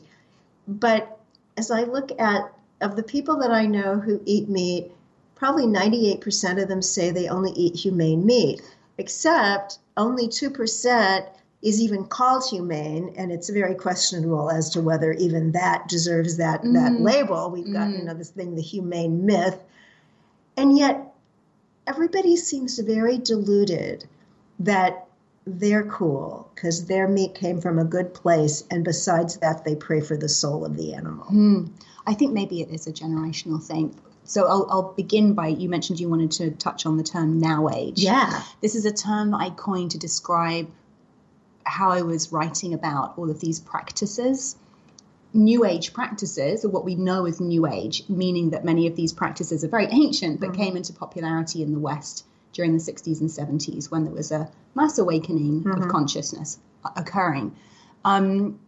[SPEAKER 6] But as I look at, of the people that I know who eat meat, probably ninety-eight percent of them say they only eat humane meat, except only two percent is even called humane, and it's very questionable as to whether even that deserves that, mm. that label. We've got, mm. you know, this thing, the humane myth. And yet everybody seems very deluded that they're cool because their meat came from a good place, and besides that, they pray for the soul of the animal.
[SPEAKER 7] Mm. I think maybe it is a generational thing. So I'll, I'll begin by, you mentioned you wanted to touch on the term now age.
[SPEAKER 6] Yeah.
[SPEAKER 7] This is a term that I coined to describe how I was writing about all of these practices. New Age practices, or what we know as New Age, meaning that many of these practices are very ancient, but mm-hmm. came into popularity in the West during the sixties and seventies when there was a mass awakening mm-hmm. of consciousness occurring. Um,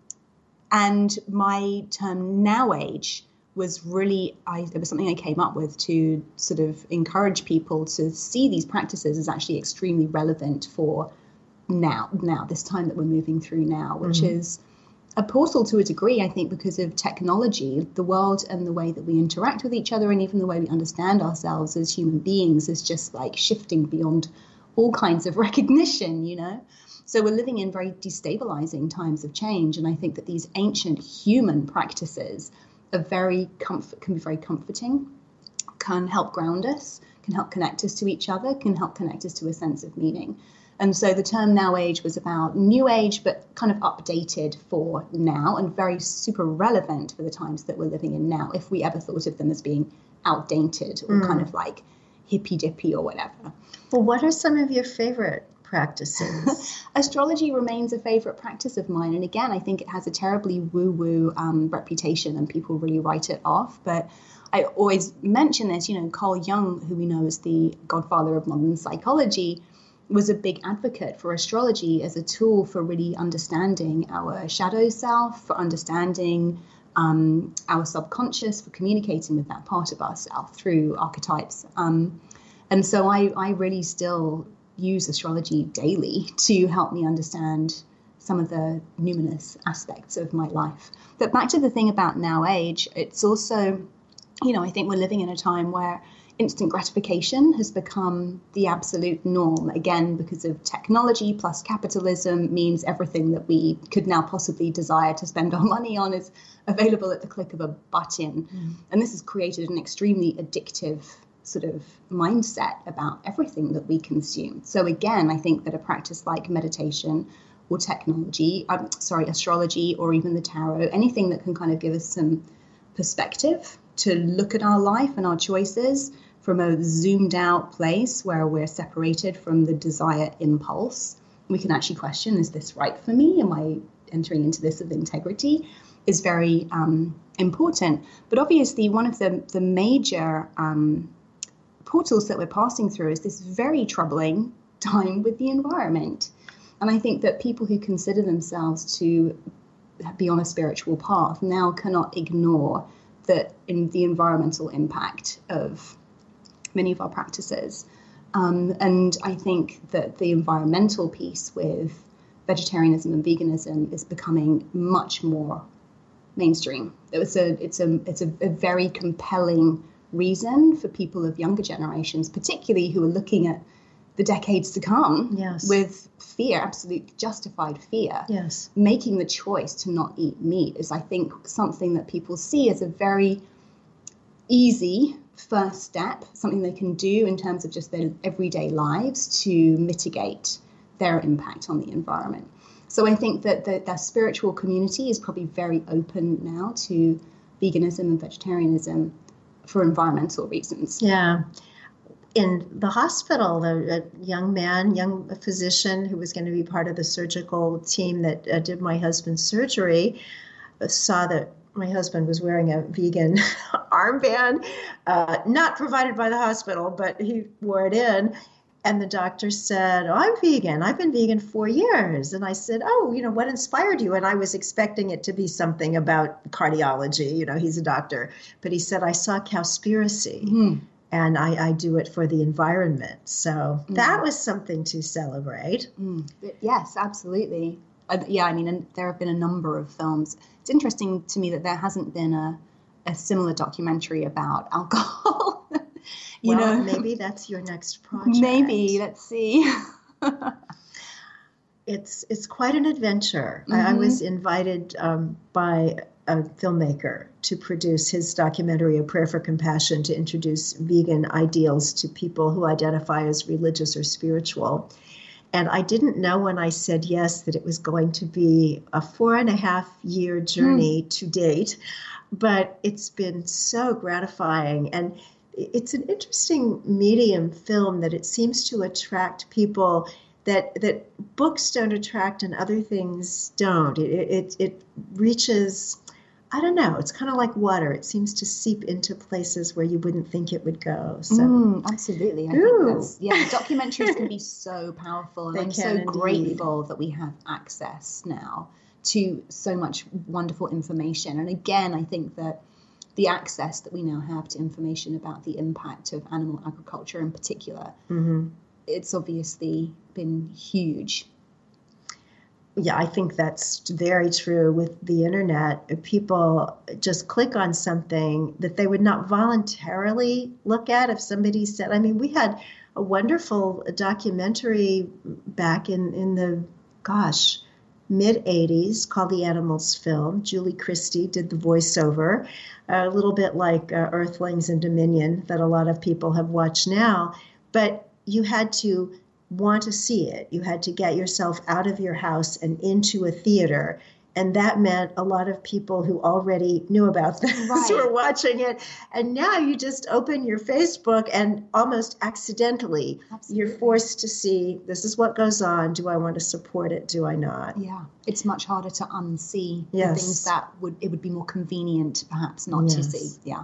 [SPEAKER 7] and my term Now Age was really, I, there was something I came up with to sort of encourage people to see these practices as actually extremely relevant for now, now, this time that we're moving through now, which mm-hmm. is a portal to a degree, I think, because of technology. The world and the way that we interact with each other and even the way we understand ourselves as human beings is just like shifting beyond all kinds of recognition, you know? So we're living in very destabilizing times of change. And I think that these ancient human practices are very comfort, can be very comforting, can help ground us, can help connect us to each other, can help connect us to a sense of meaning. And so the term Now Age was about New Age, but kind of updated for now and very super relevant for the times that we're living in now, if we ever thought of them as being outdated or mm. kind of like hippy-dippy or whatever.
[SPEAKER 6] Well, what are some of your favorite practices?
[SPEAKER 7] Astrology remains a favorite practice of mine. And again, I think it has a terribly woo-woo um, reputation and people really write it off. But I always mention this, you know, Carl Jung, who we know as the godfather of modern psychology, was a big advocate for astrology as a tool for really understanding our shadow self, for understanding um, our subconscious, for communicating with that part of ourselves through archetypes. Um, and so I, I really still use astrology daily to help me understand some of the numinous aspects of my life. But back to the thing about Now Age, it's also, you know, I think we're living in a time where instant gratification has become the absolute norm, again, because of technology plus capitalism means everything that we could now possibly desire to spend our money on is available at the click of a button. Mm. And this has created an extremely addictive sort of mindset about everything that we consume. So again, I think that a practice like meditation or technology, um, sorry, astrology, or even the tarot, anything that can kind of give us some perspective to look at our life and our choices from a zoomed out place where we're separated from the desire impulse. We can actually question, is this right for me? Am I entering into this with integrity? Is very um, important. But obviously one of the, the major um, portals that we're passing through is this very troubling time with the environment. And I think that people who consider themselves to be on a spiritual path now cannot ignore that in the environmental impact of many of our practices. Um, and I think that the environmental piece with vegetarianism and veganism is becoming much more mainstream. It was a, it's a, it's a, a very compelling reason for people of younger generations, particularly who are looking at the decades to come
[SPEAKER 6] yes.
[SPEAKER 7] with fear, absolute justified fear.
[SPEAKER 6] Yes.
[SPEAKER 7] Making the choice to not eat meat is, I think, something that people see as a very easy first step, something they can do in terms of just their everyday lives to mitigate their impact on the environment. So I think that the, the spiritual community is probably very open now to veganism and vegetarianism for environmental reasons.
[SPEAKER 6] Yeah. In the hospital, a, a young man, young physician who was going to be part of the surgical team that uh, did my husband's surgery, uh, saw that my husband was wearing a vegan armband, uh, not provided by the hospital, but he wore it in. And the doctor said, oh, I'm vegan. I've been vegan for years. And I said, oh, you know, what inspired you? And I was expecting it to be something about cardiology. You know, he's a doctor. But he said, I saw Cowspiracy. Mm-hmm. And I, I do it for the environment. So mm. that was something to celebrate.
[SPEAKER 7] Mm. Yes, absolutely. Uh, yeah, I mean, and there have been a number of films. It's interesting to me that there hasn't been a, a similar documentary about alcohol. you
[SPEAKER 6] well,
[SPEAKER 7] know,
[SPEAKER 6] maybe that's your next project.
[SPEAKER 7] Maybe, let's see.
[SPEAKER 6] it's it's quite an adventure.
[SPEAKER 7] Mm-hmm.
[SPEAKER 6] I, I was invited um, by a filmmaker to produce his documentary, A Prayer for Compassion, to introduce vegan ideals to people who identify as religious or spiritual. And I didn't know when I said yes that it was going to be a four and a half year journey mm. to date, but it's been so gratifying. And it's an interesting medium film that it seems to attract people that that books don't attract and other things don't. It it, it reaches I don't know. It's kind of like water. It seems to seep into places where you wouldn't think it would go. So,
[SPEAKER 7] mm, absolutely. I
[SPEAKER 6] Ooh.
[SPEAKER 7] think that's, yeah, documentaries can be so powerful. And
[SPEAKER 6] They
[SPEAKER 7] I'm
[SPEAKER 6] can
[SPEAKER 7] so
[SPEAKER 6] indeed.
[SPEAKER 7] grateful that we have access now to so much wonderful information. And again, I think that the access that we now have to information about the impact of animal agriculture in particular,
[SPEAKER 6] mm-hmm.
[SPEAKER 7] it's obviously been huge.
[SPEAKER 6] Yeah, I think that's very true with the internet. People just click on something that they would not voluntarily look at if somebody said, I mean, we had a wonderful documentary back in, in the, gosh, mid eighties called The Animals Film. Julie Christie did the voiceover, a little bit like uh, Earthlings and Dominion that a lot of people have watched now. But you had to want to see it. You had to get yourself out of your house and into a theater. And that meant a lot of people who already knew about this
[SPEAKER 7] Right.
[SPEAKER 6] were watching it. And now you just open your Facebook and almost accidentally
[SPEAKER 7] Absolutely.
[SPEAKER 6] you're forced to see, this is what goes on. Do I want to support it? Do I not?
[SPEAKER 7] Yeah, it's much harder to unsee the
[SPEAKER 6] Yes.
[SPEAKER 7] things that would it would be more convenient perhaps not to
[SPEAKER 6] Yes.
[SPEAKER 7] see. Yeah.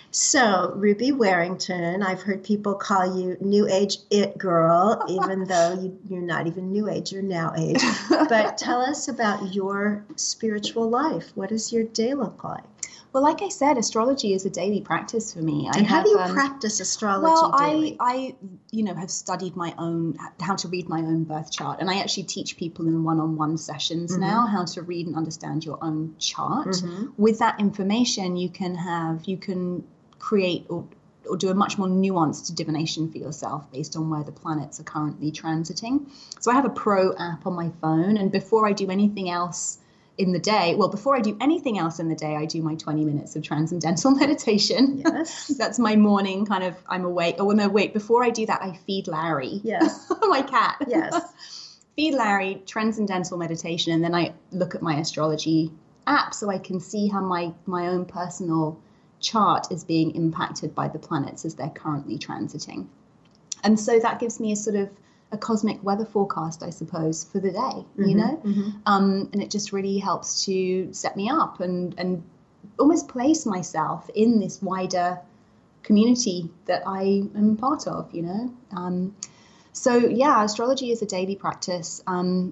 [SPEAKER 6] So, Ruby Warrington, I've heard people call you New Age It Girl, even though you, you're not even New Age, you're Now Age. But tell us about your spiritual life. What does your day look like?
[SPEAKER 7] Well, like I said, astrology is a daily practice for me. I
[SPEAKER 6] And how
[SPEAKER 7] have,
[SPEAKER 6] do you
[SPEAKER 7] um,
[SPEAKER 6] practice astrology
[SPEAKER 7] Well,
[SPEAKER 6] daily?
[SPEAKER 7] I, I, you know, have studied my own, how to read my own birth chart. And I actually teach people in one-on-one sessions
[SPEAKER 6] Mm-hmm.
[SPEAKER 7] now how to read and understand your own chart.
[SPEAKER 6] Mm-hmm.
[SPEAKER 7] With that information, you can have, you can create or, or do a much more nuanced divination for yourself based on where the planets are currently transiting. So I have a pro app on my phone. And before I do anything else in the day, well, before I do anything else in the day, I do my twenty minutes of transcendental meditation.
[SPEAKER 6] Yes.
[SPEAKER 7] That's my morning kind of, I'm awake. Oh, no, wait, before I do that, I feed Larry.
[SPEAKER 6] Yes.
[SPEAKER 7] My cat.
[SPEAKER 6] Yes.
[SPEAKER 7] Feed Larry, transcendental meditation, and then I look at my astrology app so I can see how my, my own personal chart is being impacted by the planets as they're currently transiting. And so that gives me a sort of a cosmic weather forecast, I suppose, for the day, mm-hmm, you know?
[SPEAKER 6] Mm-hmm.
[SPEAKER 7] Um, and it just really helps to set me up and, and almost place myself in this wider community that I am part of, you know? Um, so, yeah, astrology is a daily practice. Um,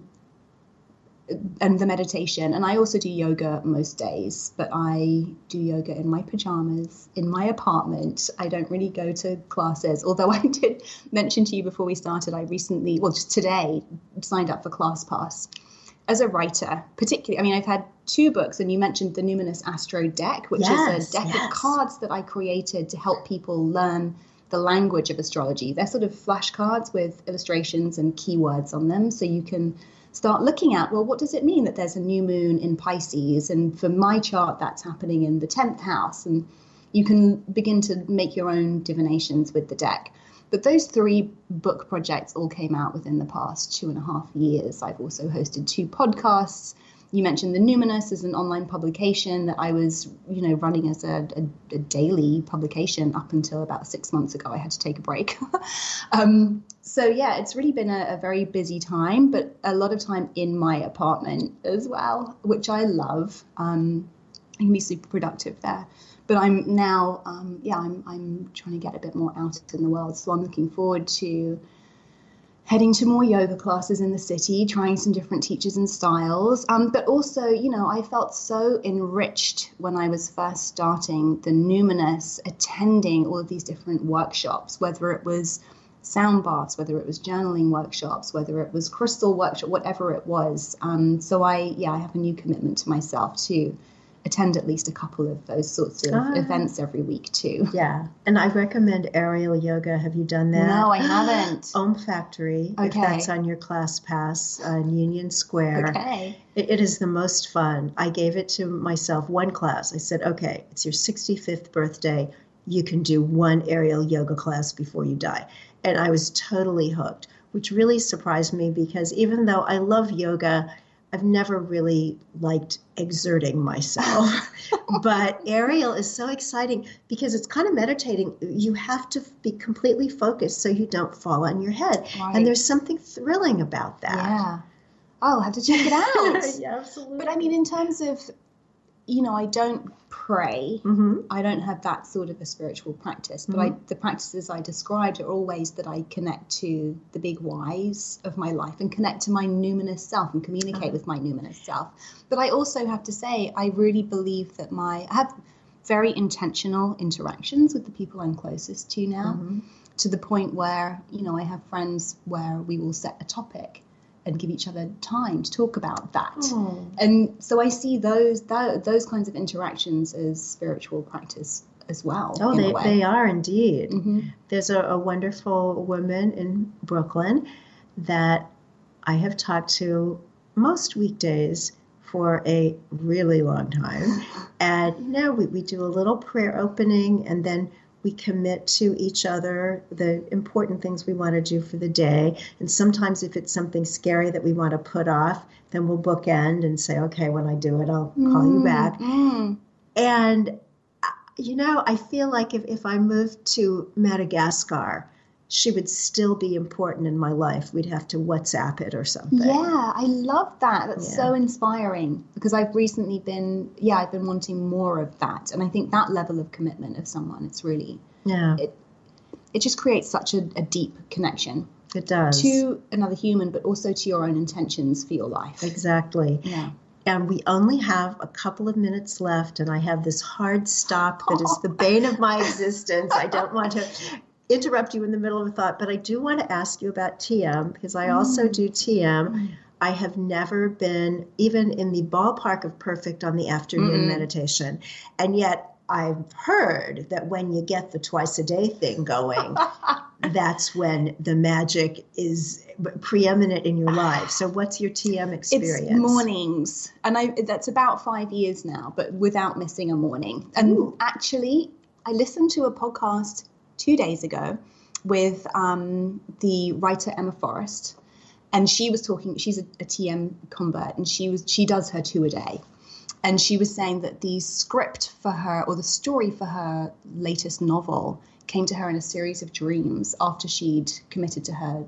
[SPEAKER 7] and the meditation. And I also do yoga most days, but I do yoga in my pajamas, in my apartment. I don't really go to classes, although I did mention to you before we started, I recently, well, just today, signed up for ClassPass as a writer, particularly. I mean, I've had two books, and you mentioned the Numinous Astro Deck, which
[SPEAKER 6] Yes,
[SPEAKER 7] is a deck
[SPEAKER 6] yes.
[SPEAKER 7] of cards that I created to help people learn the language of astrology. They're sort of flashcards with illustrations and keywords on them, so you can start looking at, well, what does it mean that there's a new moon in Pisces? And for my chart, that's happening in the tenth house. And you can begin to make your own divinations with the deck. But those three book projects all came out within the past two and a half years. I've also hosted two podcasts. You mentioned the Numinous as an online publication that I was, you know, running as a, a, a daily publication up until about six months ago. I had to take a break. um, so, yeah, it's really been a, a very busy time, but a lot of time in my apartment as well, which I love. Um, I can be super productive there. But I'm now, um, yeah, I'm, I'm trying to get a bit more out in the world. So I'm looking forward to heading to more yoga classes in the city, trying some different teachers and styles. Um, but also, you know, I felt so enriched when I was first starting the Numinous, attending all of these different workshops, whether it was sound baths, whether it was journaling workshops, whether it was crystal workshop, whatever it was. Um, so I, yeah, I have a new commitment to myself to attend at least a couple of those sorts of
[SPEAKER 6] Ah.
[SPEAKER 7] events every week too.
[SPEAKER 6] Yeah. And I recommend aerial yoga. Have you done that?
[SPEAKER 7] No, I haven't.
[SPEAKER 6] Om Factory, if
[SPEAKER 7] Okay.
[SPEAKER 6] that's on your class pass on Union Square.
[SPEAKER 7] Okay.
[SPEAKER 6] It, it is the most fun. I gave it to myself one class. I said, okay, it's your sixty-fifth birthday. You can do one aerial yoga class before you die. And I was totally hooked, which really surprised me because even though I love yoga, I've never really liked exerting myself. But aerial is so exciting because it's kind of meditating. You have to be completely focused so you don't fall on your head.
[SPEAKER 7] Right.
[SPEAKER 6] And there's something thrilling about that.
[SPEAKER 7] Yeah. Oh, I'll have to check it out.
[SPEAKER 6] Yeah, absolutely.
[SPEAKER 7] But I mean, in terms of you know, I don't pray.
[SPEAKER 6] Mm-hmm.
[SPEAKER 7] I don't have that sort of a spiritual practice, but
[SPEAKER 6] Mm-hmm.
[SPEAKER 7] I, the practices I described are all ways that I connect to the big whys of my life and connect to my numinous self and communicate
[SPEAKER 6] Uh-huh.
[SPEAKER 7] with my numinous self. But I also have to say, I really believe that my, I have very intentional interactions with the people I'm closest to now,
[SPEAKER 6] Mm-hmm.
[SPEAKER 7] to the point where, you know, I have friends where we will set a topic and give each other time to talk about that.
[SPEAKER 6] Oh.
[SPEAKER 7] And so I see those that, those kinds of interactions as spiritual practice as well.
[SPEAKER 6] Oh,
[SPEAKER 7] in a
[SPEAKER 6] they,
[SPEAKER 7] way.
[SPEAKER 6] they are indeed.
[SPEAKER 7] Mm-hmm.
[SPEAKER 6] There's a, a wonderful woman in Brooklyn that I have talked to most weekdays for a really long time. And you know, we, we do a little prayer opening, and then we commit to each other the important things we want to do for the day. And sometimes if it's something scary that we want to put off, then we'll bookend and say, okay, when I do it, I'll call you back.
[SPEAKER 7] Mm.
[SPEAKER 6] And, you know, I feel like if, if I moved to Madagascar, she would still be important in my life. We'd have to WhatsApp it or something.
[SPEAKER 7] Yeah, I love that. That's
[SPEAKER 6] Yeah.
[SPEAKER 7] so inspiring, because I've recently been, yeah, I've been wanting more of that. And I think that level of commitment of someone, it's really,
[SPEAKER 6] Yeah,
[SPEAKER 7] it, it just creates such a, a deep connection
[SPEAKER 6] it does.
[SPEAKER 7] to another human, but also to your own intentions for your life.
[SPEAKER 6] Exactly.
[SPEAKER 7] Yeah.
[SPEAKER 6] And we only have a couple of minutes left, and I have this hard stop that is the bane of my existence. I don't want to interrupt you in the middle of a thought, but I do want to ask you about T M, because I also do T M. I have never been even in the ballpark of perfect on the afternoon
[SPEAKER 7] Mm-mm.
[SPEAKER 6] meditation. And yet I've heard that when you get the twice a day thing going, that's when the magic is preeminent in your life. So what's your T M experience?
[SPEAKER 7] It's mornings, and I that's about five years now, but without missing a morning. And
[SPEAKER 6] Ooh.
[SPEAKER 7] actually, I listened to a podcast two days ago with um, the writer Emma Forrest, and she was talking. She's a, a T M convert, and she was she does her two a day, and she was saying that the script for her, or the story for her latest novel, came to her in a series of dreams after she'd committed to her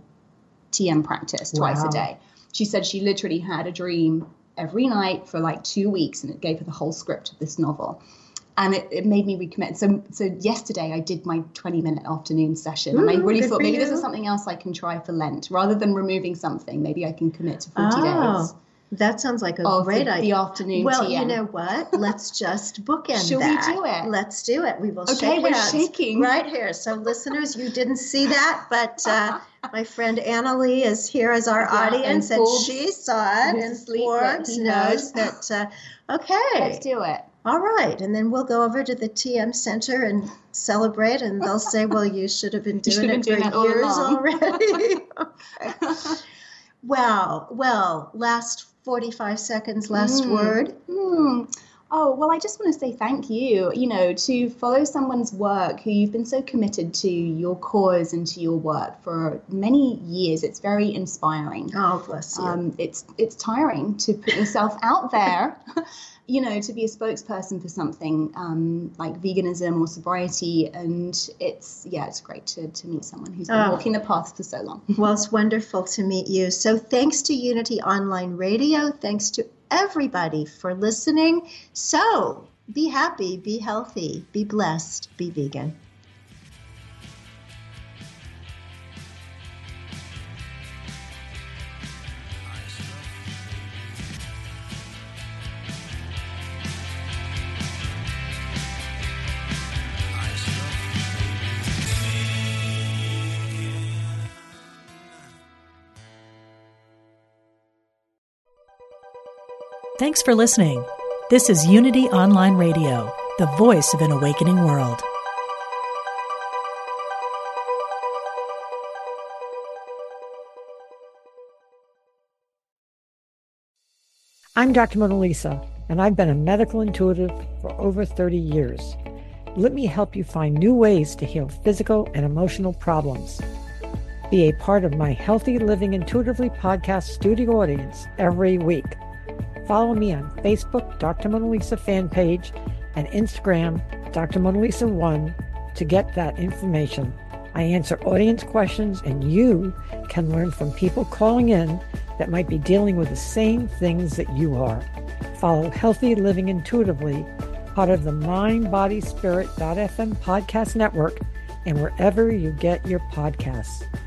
[SPEAKER 7] T M practice twice
[SPEAKER 6] Wow.
[SPEAKER 7] a day. She said she literally had a dream every night for like two weeks, and it gave her the whole script of this novel. And it, it made me recommit. So so yesterday I did my twenty minute afternoon session. And I
[SPEAKER 6] Ooh,
[SPEAKER 7] really
[SPEAKER 6] good
[SPEAKER 7] thought
[SPEAKER 6] for
[SPEAKER 7] maybe this
[SPEAKER 6] you.
[SPEAKER 7] is something else I can try for Lent. Rather than removing something, maybe I can commit to forty
[SPEAKER 6] Oh,
[SPEAKER 7] days.
[SPEAKER 6] that sounds like a
[SPEAKER 7] Of
[SPEAKER 6] great
[SPEAKER 7] the,
[SPEAKER 6] idea.
[SPEAKER 7] the afternoon
[SPEAKER 6] Well,
[SPEAKER 7] T M.
[SPEAKER 6] you know what? Let's just bookend
[SPEAKER 7] Shall we
[SPEAKER 6] that.
[SPEAKER 7] do it?
[SPEAKER 6] Let's do it. We will
[SPEAKER 7] Okay,
[SPEAKER 6] shake
[SPEAKER 7] we're
[SPEAKER 6] hands
[SPEAKER 7] shaking.
[SPEAKER 6] right here. So, listeners, you didn't see that, but uh, my friend Annalie is here as our
[SPEAKER 7] Yeah, and
[SPEAKER 6] audience, and,
[SPEAKER 7] Forbes,
[SPEAKER 6] she saw it,
[SPEAKER 7] who's
[SPEAKER 6] and
[SPEAKER 7] asleep, but
[SPEAKER 6] Forbes
[SPEAKER 7] he
[SPEAKER 6] knows
[SPEAKER 7] knows.
[SPEAKER 6] that. Uh, okay,
[SPEAKER 7] Let's do it.
[SPEAKER 6] all right, and then we'll go over to the T M Center and celebrate, and they'll say, "Well, you should have been
[SPEAKER 7] should
[SPEAKER 6] doing
[SPEAKER 7] have
[SPEAKER 6] it
[SPEAKER 7] been doing
[SPEAKER 6] for
[SPEAKER 7] that all
[SPEAKER 6] years
[SPEAKER 7] along."
[SPEAKER 6] already." Okay. Wow. Well, last forty-five seconds, last
[SPEAKER 7] Mm.
[SPEAKER 6] word.
[SPEAKER 7] Hmm. Oh, well, I just want to say thank you, you know, to follow someone's work who you've been so committed to your cause and to your work for many years. It's very inspiring.
[SPEAKER 6] Oh, bless you.
[SPEAKER 7] Um, it's it's tiring to put yourself out there, you know, to be a spokesperson for something um, like veganism or sobriety. And it's, yeah, it's great to, to meet someone who's been
[SPEAKER 6] Oh.
[SPEAKER 7] walking the path for so long.
[SPEAKER 6] Well, it's wonderful to meet you. So thanks to Unity Online Radio. Thanks to everybody for listening. So be happy, be healthy, be blessed, be vegan.
[SPEAKER 1] Thanks for listening. This is Unity Online Radio, the voice of an awakening world.
[SPEAKER 8] I'm Doctor Mona Lisa, and I've been a medical intuitive for over thirty years. Let me help you find new ways to heal physical and emotional problems. Be a part of my Healthy Living Intuitively podcast studio audience every week. Follow me on Facebook, Doctor Mona Lisa fan page, and Instagram, Doctor Mona Lisa one, to get that information. I answer audience questions, and you can learn from people calling in that might be dealing with the same things that you are. Follow Healthy Living Intuitively, part of the mind body spirit dot f m podcast network, and wherever you get your podcasts.